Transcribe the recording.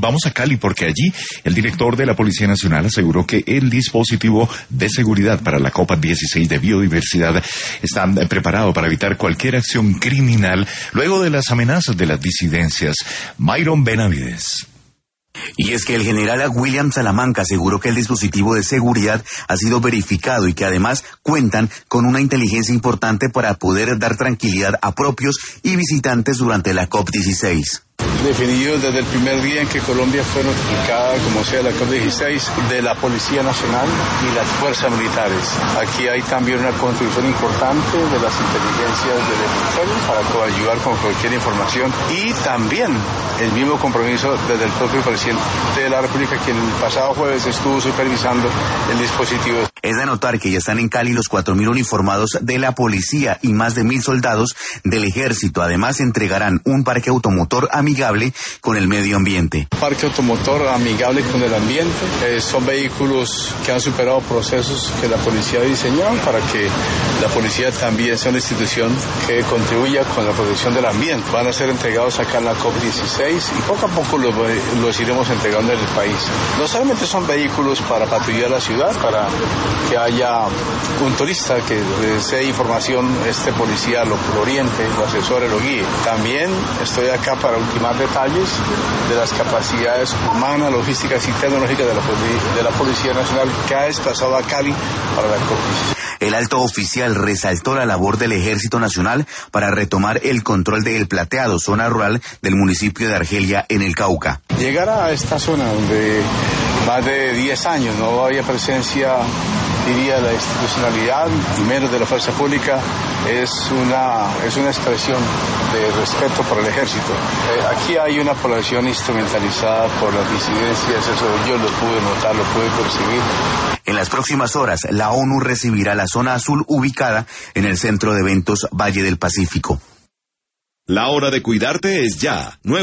vamos a Cali porque allí el director de la Policía Nacional aseguró que el dispositivo de seguridad para la COP16 de biodiversidad está preparado para evitar cualquier acción criminal luego de las amenazas de las disidencias. Myron Benavides. Y es que el general William Salamanca aseguró que el dispositivo de seguridad ha sido verificado y que además cuentan con una inteligencia importante para poder dar tranquilidad a propios y visitantes durante la COP16. Definido desde el primer día en que Colombia fue notificada como sea la COP16 de la Policía Nacional y las fuerzas militares. Aquí hay también una contribución importante de las inteligencias del Ministerio para coayudar con cualquier información y también el mismo compromiso desde el propio presidente de la República, quien el pasado jueves estuvo supervisando el dispositivo. Es de notar que ya están en Cali los 4.000 uniformados de la policía y más de 1.000 soldados del ejército. Además entregarán un parque automotor amigable con el medio ambiente. Parque automotor amigable con el ambiente. Son vehículos que han superado procesos que la policía ha diseñado para que la policía también sea una institución que contribuya con la protección del ambiente. Van a ser entregados acá en la COP16 y poco a poco los iremos entregando en el país. No solamente son vehículos para patrullar la ciudad, para que haya un turista que desee información, este policía lo oriente, lo asesore, lo guíe. También estoy acá para ultimar detalles de las capacidades humanas, logísticas y tecnológicas de la Policía Nacional que ha desplazado a Cali para la COP16. El alto oficial resaltó la labor del Ejército Nacional para retomar el control de El Plateado, zona rural del municipio de Argelia en el Cauca. Llegar a esta zona donde más de 10 años no había presencia, diría, la institucionalidad y menos de la fuerza pública, es una expresión de respeto por el ejército. Aquí hay una población instrumentalizada por las disidencias, eso yo lo pude notar, lo pude percibir. En las próximas horas, la ONU recibirá la zona azul ubicada en el Centro de Eventos Valle del Pacífico. La hora de cuidarte es ya.